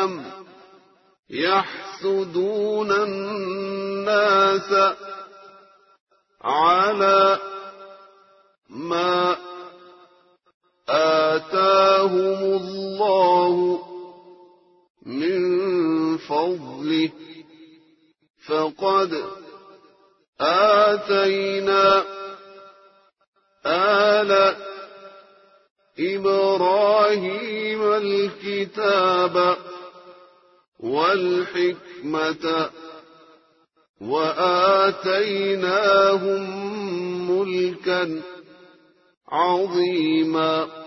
أَمْ يَحْسُدُونَ النَّاسَ عَلَى مَا آتَاهُمُ اللَّهُ مِنْ فَضْلِهِ فَقَدْ آتَيْنَا آلَ إِبْرَاهِيمَ الْكِتَابَ وَالْحِكْمَةَ وَآتَيْنَاهُمْ مُلْكًا عَظِيمًا.